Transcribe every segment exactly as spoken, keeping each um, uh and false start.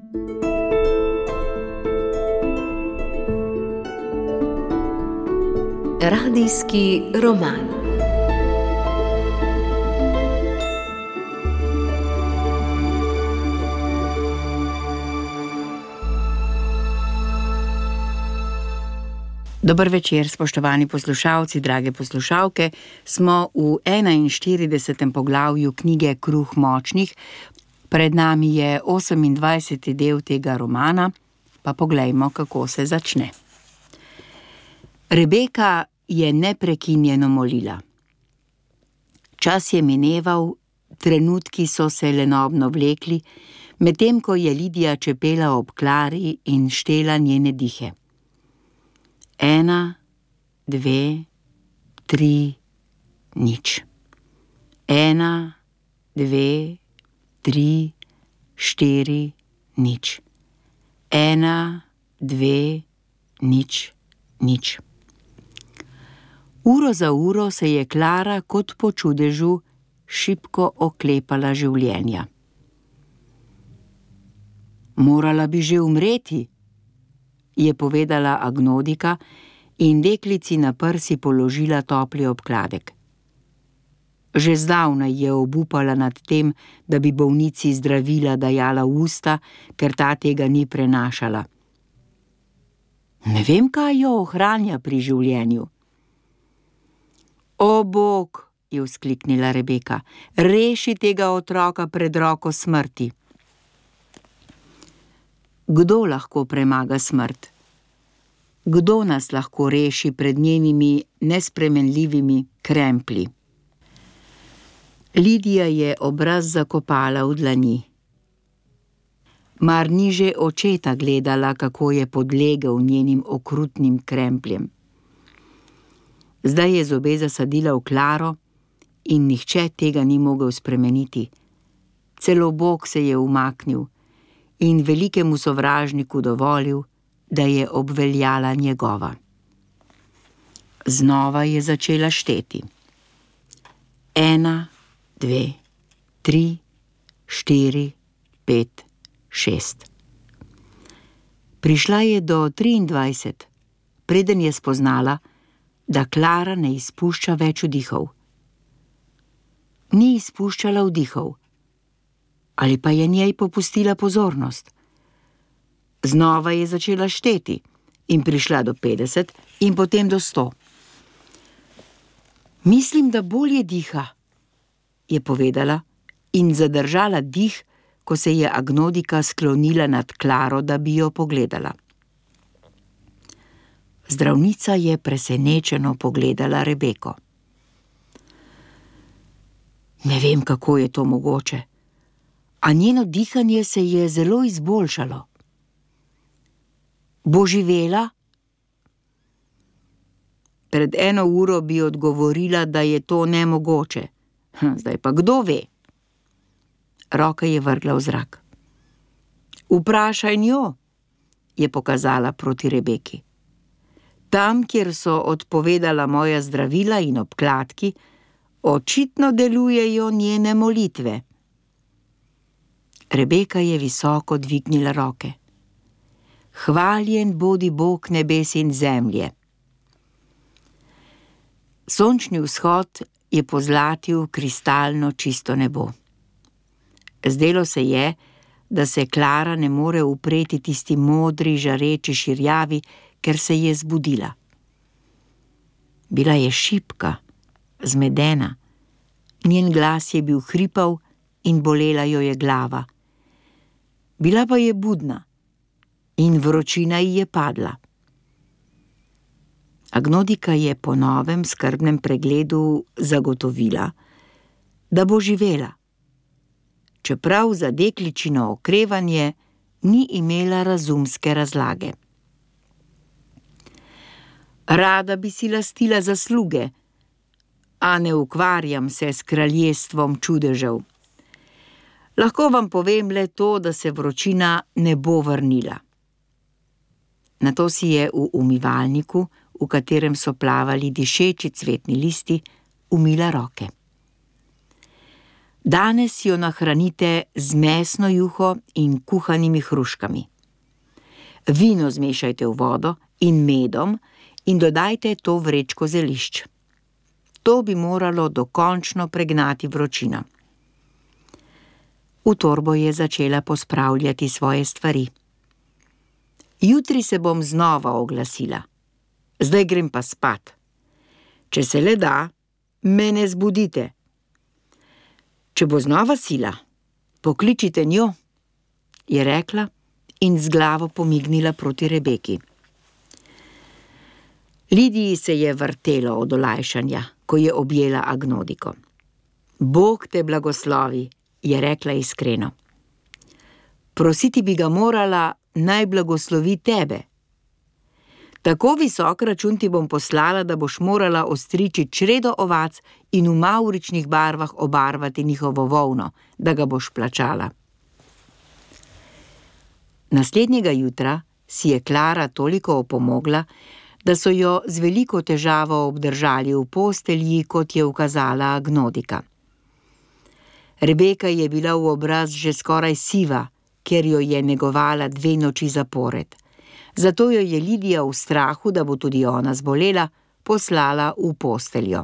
Radijski roman. Dober večer, spoštovani poslušalci, drage poslušalke. Smo v enainštiridesetem poglavju knjige Kruh močnih. Pred nami je osemindvajseti del tega romana, pa poglejmo, kako se začne. Rebeka je neprekinjeno molila. Čas je mineval, trenutki so se lenobno vlekli, medtem ko je Lidija čepela ob Klari in štela njene dihe. Ena, dve, tri, nič. Ena, dve, tri, štiri, nič. Ena, dve, nič, nič. Uro za uro se je Klara kot po čudežu šibko oklepala življenja. Morala bi že umreti, je povedala Agnodika in deklici na prsi položila topli obkladek. Že zdavnaj je obupala nad tem, da bi bolnici zdravila dajala v usta, ker ta tega ni prenašala. Ne vem, kaj jo ohranja pri življenju. O, Bog, je vzkliknila Rebeka, reši tega otroka pred roko smrti. Kdo lahko premaga smrt? Kdo nas lahko reši pred njenimi nespremenljivimi kremplji? Lidija je obraz zakopala v dlani. Mar ni že očeta gledala, kako je podlegel njenim okrutnim krempljem? Zdaj je zobe zasadila v Klaro in nihče tega ni mogel spremeniti. Celo Bog se je umaknil in velikemu sovražniku dovolil, da je obveljala njegova. Znova je začela šteti. Ena, dve, tri, štiri, pet, šest. Prišla je do triindvajset, preden je spoznala, da Klara ne izpušča več vdihov. Ni izpuščala vdihov. Ali pa je njej popustila pozornost. Znova je začela šteti in prišla do petdeset in potem do sto. Mislim, da bolje diha, je povedala in zadržala dih, ko se je Agnodika sklonila nad Klaro, da bi jo pogledala. Zdravnica je presenečeno pogledala Rebeko. Ne vem, kako je to mogoče, a njeno dihanje se je zelo izboljšalo. Bo živela? Pred eno uro bi odgovorila, da je to nemogoče. Zdaj pa kdo ve? Roka je vrgla v zrak. Vprašaj njo, je pokazala proti Rebeki. Tam, kjer so odpovedala moja zdravila in obkladki, očitno delujejo njene molitve. Rebeka je visoko dvignila roke. Hvaljen bodi Bog nebes in zemlje. Sončni vzhod je pozlatil kristalno čisto nebo. Zdelo se je, da se Klara ne more upreti tisti modri, žareči širjavi, ker se je zbudila. Bila je šibka, zmedena. Njen glas je bil hripav in bolela jo je glava. Bila pa je budna in vročina ji je padla. Agnodika je po novem skrbnem pregledu zagotovila, da bo živela, čeprav za dekličino okrevanje ni imela razumske razlage. Rada bi si lastila zasluge, a ne ukvarjam se s kraljestvom čudežev. Lahko vam povem le to, da se vročina ne bo vrnila. Nato si je v umivalniku, v katerem so plavali dišeči cvetni listi, umila roke. Danes jo nahranite z mesno juho in kuhanimi hruškami. Vino zmešajte v vodo in medom in dodajte to vrečko zelišč. To bi moralo dokončno pregnati vročino. V torbo je začela pospravljati svoje stvari. Jutri se bom znova oglasila. Zdaj grem pa spat. Če se le da, me ne zbudite. Če bo znova sila, pokličite njo, je rekla in z glavo pomignila proti Rebeki. Lidiji se je vrtelo od olajšanja, ko je objela Agnodiko. Bog te blagoslovi, je rekla iskreno. Prositi bi ga morala, naj blagoslovi tebe. Tako visok račun ti bom poslala, da boš morala ostriči čredo ovac in v mavričnih barvah obarvati njihovo volno, da ga boš plačala. Naslednjega jutra si je Klara toliko opomogla, da so jo z veliko težavo obdržali v postelji, kot je ukazala Agnodika. Rebeka je bila v obraz že skoraj siva, ker jo je negovala dve noči zapored. Zato jo je Lidija v strahu, da bo tudi ona zbolela, poslala v posteljo.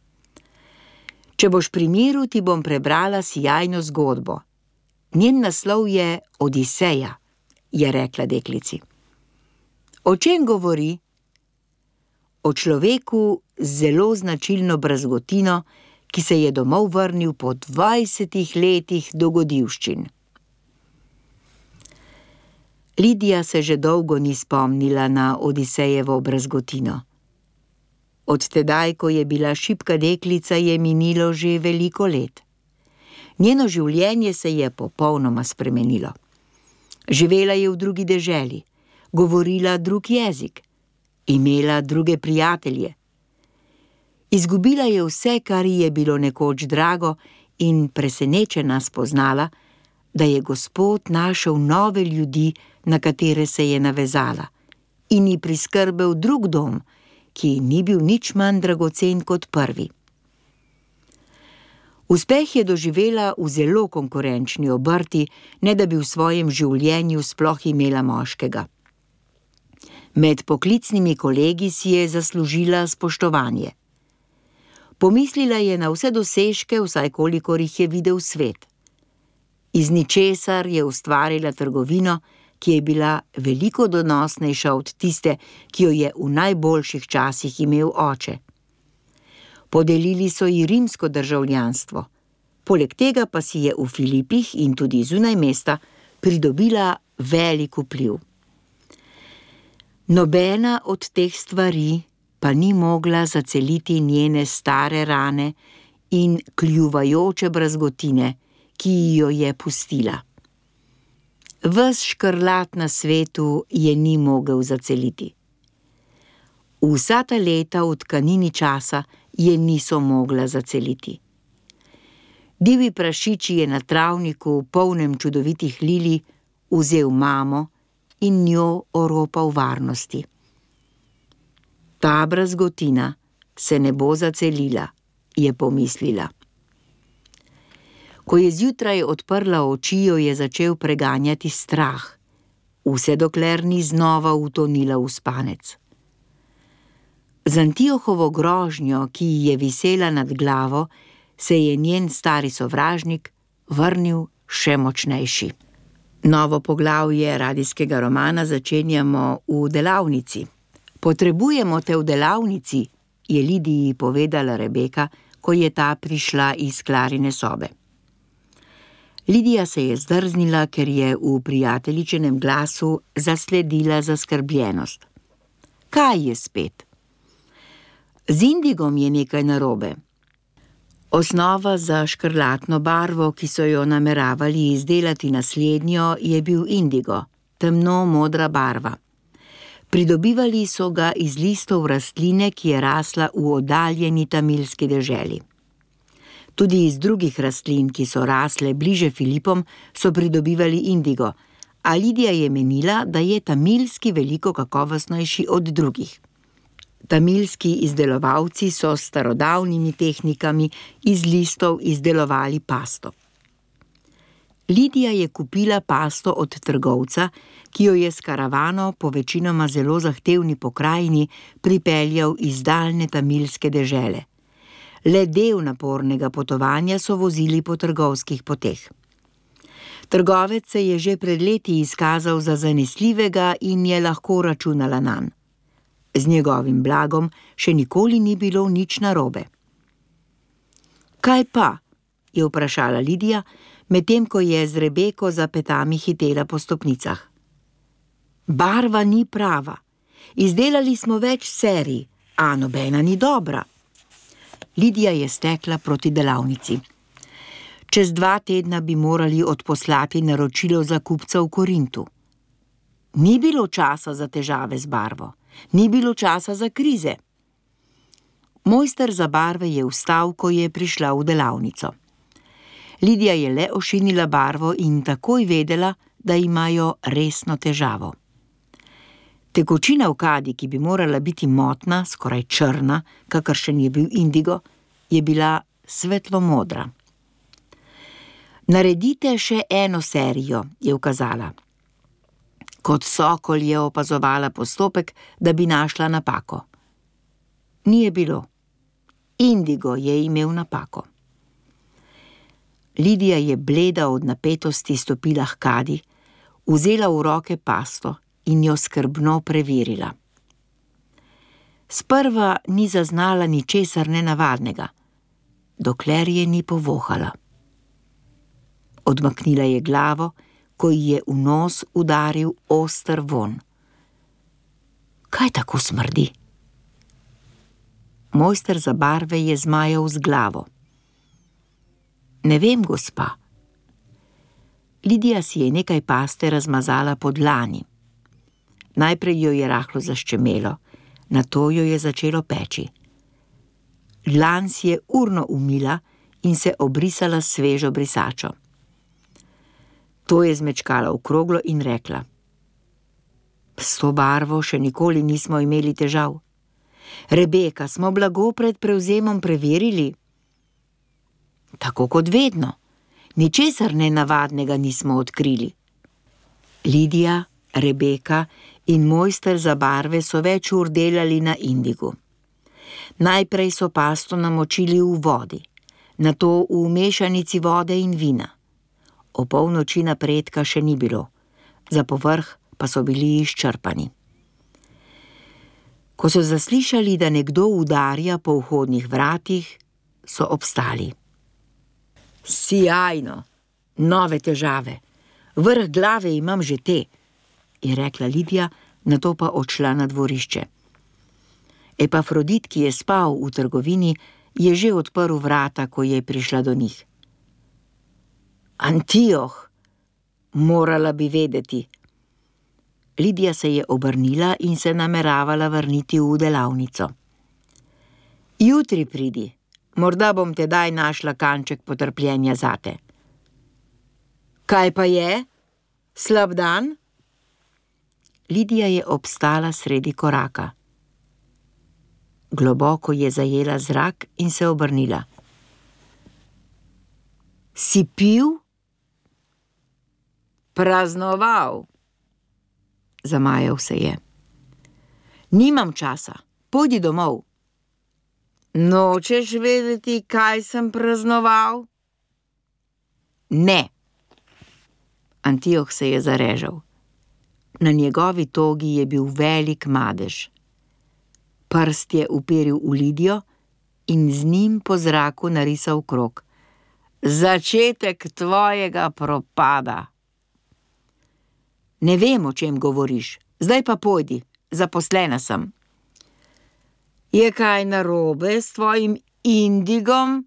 Če boš pri miru, ti bom prebrala sijajno zgodbo. Njen naslov je Odiseja, je rekla deklici. O čem govori? O človeku z zelo značilno brazgotino, ki se je domov vrnil po dvajsetih letih dogodivščin. Lidija se že dolgo ni spomnila na Odisejevo brazgotino. Od tedaj, ko je bila šibka deklica, je minilo že veliko let. Njeno življenje se je popolnoma spremenilo. Živela je v drugi deželi, govorila drug jezik, imela druge prijatelje. Izgubila je vse, kar ji je bilo nekoč drago, in presenečena spoznala, da je Gospod našel nove ljudi, na katere se je navezala, in ji priskrbel drug dom, ki ni bil nič manj dragocen kot prvi. Uspeh je doživela v zelo konkurenčni obrti, ne da bi v svojem življenju sploh imela moškega. Med poklicnimi kolegi si je zaslužila spoštovanje. Pomislila je na vse dosežke, vsaj kolikor jih je videl svet. Iz ničesar je ustvarila trgovino, ki je bila veliko donosnejša od tiste, ki jo je v najboljših časih imel oče. Podelili so ji rimsko državljanstvo, poleg tega pa si je v Filipih in tudi zunaj mesta pridobila velik vpliv. Nobena od teh stvari pa ni mogla zaceliti njene stare rane in kljuvajoče brazgotine, ki jo je pustila. Ves škrlat na svetu je ni mogel zaceliti. Vsa ta leta v tkanini časa je niso mogla zaceliti. Divji prašič je na travniku, polnem čudovitih lilij, vzel mamo in njo oropal varnosti. Ta brazgotina se ne bo zacelila, je pomislila. Ko je zjutraj odprla oči, jo je začel preganjati strah, vse dokler ni znova utonila v spanec. Z Antiohovo grožnjo, ki ji je visela nad glavo, se je njen stari sovražnik vrnil še močnejši. Novo poglavje radijskega romana začenjamo v delavnici. Potrebujemo te v delavnici, je Lidiji povedala Rebeka, ko je ta prišla iz Klarine sobe. Lidija se je zdrznila, ker je v prijateljičinem glasu zasledila zaskrbljenost. Kaj je spet? Z indigom je nekaj narobe. Osnova za škrlatno barvo, ki so jo nameravali izdelati naslednjo, je bil indigo, temno modra barva. Pridobivali so ga iz listov rastline, ki je rasla v oddaljeni tamilski deželi. Tudi iz drugih rastlin, ki so rasle bliže Filipom, so pridobivali indigo, a Lidija je menila, da je tamilski veliko kakovostnejši od drugih. Tamilski izdelovalci so s starodavnimi tehnikami iz listov izdelovali pasto. Lidija je kupila pasto od trgovca, ki jo je s karavano po večinoma zelo zahtevni pokrajini pripeljal iz daljne tamilske dežele. Le del napornega potovanja so vozili po trgovskih poteh. Trgovec se je že pred leti izkazal za zanesljivega in je lahko računala nanj. Z njegovim blagom še nikoli ni bilo nič narobe. Kaj pa? Je vprašala Lidija, medtem ko je z Rebeko za petami hitela po stopnicah. Barva ni prava. Izdelali smo več serij, a nobena ni dobra. Lidija je stekla proti delavnici. Čez dva tedna bi morali odposlati naročilo za kupca v Korintu. Ni bilo časa za težave z barvo, ni bilo časa za krize. Mojster za barve je vstal, ko je prišla v delavnico. Lidija je le ošinila barvo in takoj vedela, da imajo resno težavo. Tekočina v kadi, ki bi morala biti motna, skoraj črna, kakršen je bil indigo, je bila svetlo modra. Naredite še eno serijo, je ukazala. Kot sokol je opazovala postopek, da bi našla napako. Ni je bilo. Indigo je imel napako. Lidija je bleda od napetosti stopila h kadi, vzela v roke pasto in jo skrbno preverila. Sprva ni zaznala ničesar nenavadnega, dokler je ni povohala. Odmaknila je glavo, ko ji je v nos udaril oster vonj. Kaj tako smrdi? Mojster za barve je zmajal z glavo. Ne vem, gospa. Lidija si je nekaj paste razmazala po dlani. Najprej jo je rahlo zaščemelo, nato jo je začelo peči. Dlan si je urno umila in se obrisala s svežo brisačo. To je zmečkala v kroglo in rekla: S to barvo še nikoli nismo imeli težav. Rebeka, smo blago pred prevzemom preverili? Tako kot vedno. Ničesar nenavadnega nismo odkrili. Lidija, Rebeka in mojster za barve so več ur delali na indigu. Najprej so pasto namočili v vodi, nato v mešanici vode in vina. O polnoči napredka še ni bilo, za povrh pa so bili izčrpani. Ko so zaslišali, da nekdo udarja po vhodnih vratih, so obstali. Sijajno, nove težave, vrh glave imam že te, je rekla Lidija, nato pa odšla na dvorišče. Epafrodit, ki je spal v trgovini, je že odprl vrata, ko je prišla do njih. Antioh, morala bi vedeti. Lidija se je obrnila in se nameravala vrniti v delavnico. Jutri pridi, morda bom tedaj našla kanček potrpljenja zate. Kaj pa je? Slab dan? Lidija je obstala sredi koraka. Globoko je zajela zrak in se obrnila. Si pil? Praznoval. Zamajal se je. Nimam časa, pojdi domov. Nočeš vedeti, kaj sem praznoval? Ne. Antioh se je zarežal. Na njegovi togi je bil velik madež. Prst je uperil v Lidijo in z njim po zraku narisal krog. Začetek tvojega propada. Ne vem, o čem govoriš, zdaj pa pojdi, zaposlena sem. Je kaj narobe s tvojim indigom?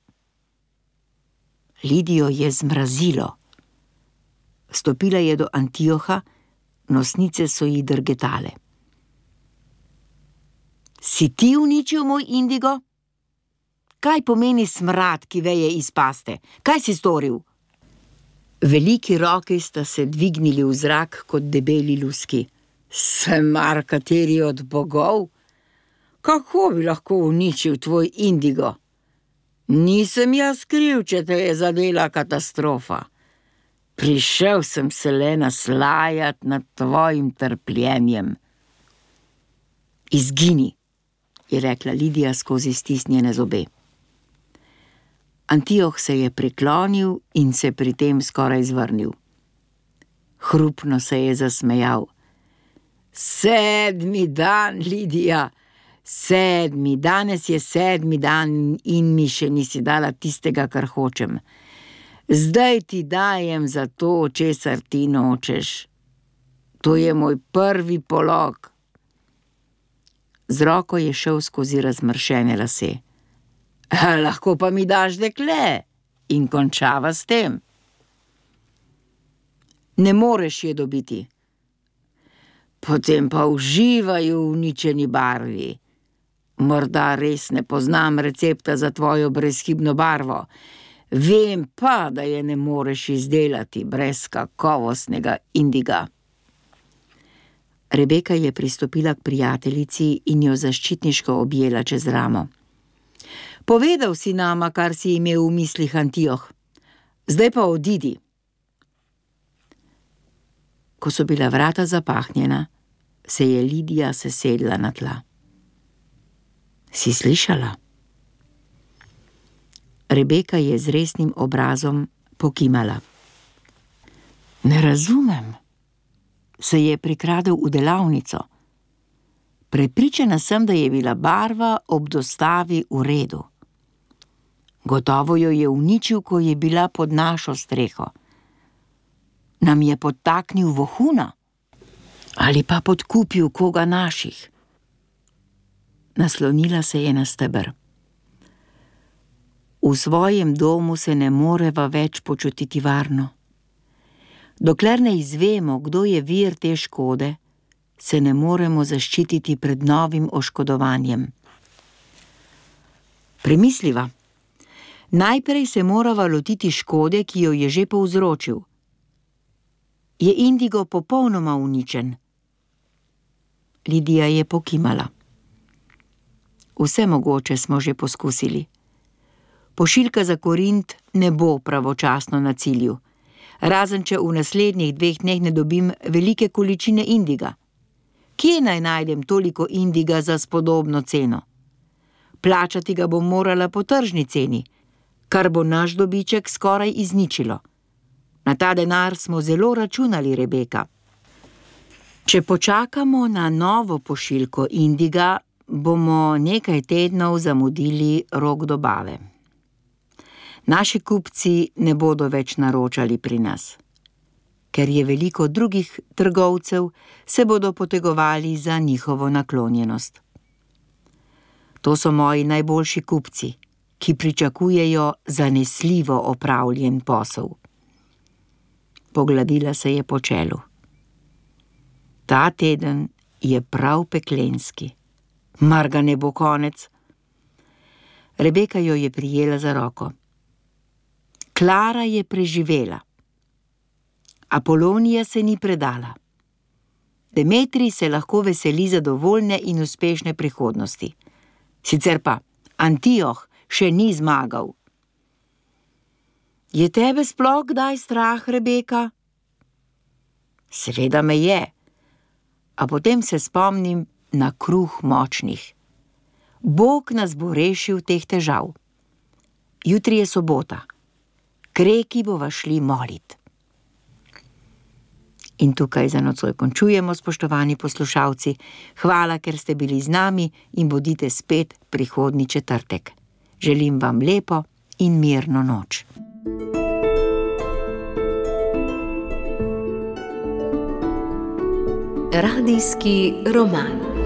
Lidijo je zmrazilo. Stopila je do Antioha, nosnice so ji drgetale. Si ti uničil moj indigo? Kaj pomeni smrad, ki veje iz paste? Kaj si storil? Veliki roki sta se dvignili v zrak kot debeli luski. Semar kateri od bogov? Kako bi lahko uničil tvoj indigo? Nisem jaz kriv, če te je zadela katastrofa. Prišel sem se le naslajat nad tvojim trpljenjem. Izgini, je rekla Lidija skozi stisnjene zobe. Antioh se je priklonil in se pri tem skoraj zvrnil. Hrupno se je zasmejal. Sedmi dan, Lidija, sedmi, danes je sedmi dan in mi še nisi dala tistega, kar hočem. Zdaj ti dajem za to, česar ti nočeš. To je moj prvi polog. Z roko je šel skozi razmršene lase. Lahko pa mi daš dekle in končava s tem. Ne moreš je dobiti. Potem pa uživaj v uničeni barvi. Morda res ne poznam recepta za tvojo brezhibno barvo. Vem pa, da je ne moreš izdelati brez kakovostnega indiga. Rebeka je pristopila k prijateljici in jo zaščitniško objela čez ramo. Povedal si nama, kar si imel v mislih, Antioh. Zdaj pa odidi. Ko so bila vrata zapahnjena, se je Lidija sesedla na tla. Si slišala? Rebeka je z resnim obrazom pokimala. Ne razumem. Se je prikradel v delavnico. Prepričana sem, da je bila barva ob dostavi v redu. Gotovo jo je uničil, ko je bila pod našo streho. Nam je podtaknil vohuna ali pa podkupil koga naših. Naslonila se je na steber. V svojem domu se ne moreva več počutiti varno. Dokler ne izvemo, kdo je vir te škode, se ne moremo zaščititi pred novim oškodovanjem. Premisliva. Najprej se morava lotiti škode, ki jo je že povzročil. Je indigo popolnoma uničen? Lidija je pokimala. Vse mogoče smo že poskusili. Pošiljka za Korint ne bo pravočasno na cilju, razen če v naslednjih dveh dneh ne dobim velike količine indiga. Kje naj najdem toliko indiga za spodobno ceno? Plačati ga bom morala po tržni ceni, kar bo naš dobiček skoraj izničilo. Na ta denar smo zelo računali, Rebeka. Če počakamo na novo pošiljko indiga, bomo nekaj tednov zamudili rok dobave. Naši kupci ne bodo več naročali pri nas. Ker je veliko drugih trgovcev, se bodo potegovali za njihovo naklonjenost. To so moji najboljši kupci, ki pričakujejo zanesljivo opravljen posel. Pogladila se je po čelu. Ta teden je prav peklenski. Mar ga ne bo konec? Rebeka jo je prijela za roko. Klara je preživela. Apolonija se ni predala. Demetrij se lahko veseli zadovoljne in uspešne prihodnosti. Sicer pa Antioh še ni zmagal. Je tebe sploh kdaj strah, Rebeka? Seveda me je. A potem se spomnim na kruh močnih. Bog nas bo rešil teh težav. Jutri je sobota. K reki bova šli molit. In tukaj za nocoj končujemo, spoštovani poslušalci. Hvala, ker ste bili z nami in bodite spet prihodnji četrtek. Želim vam lepo in mirno noč. Radijski roman.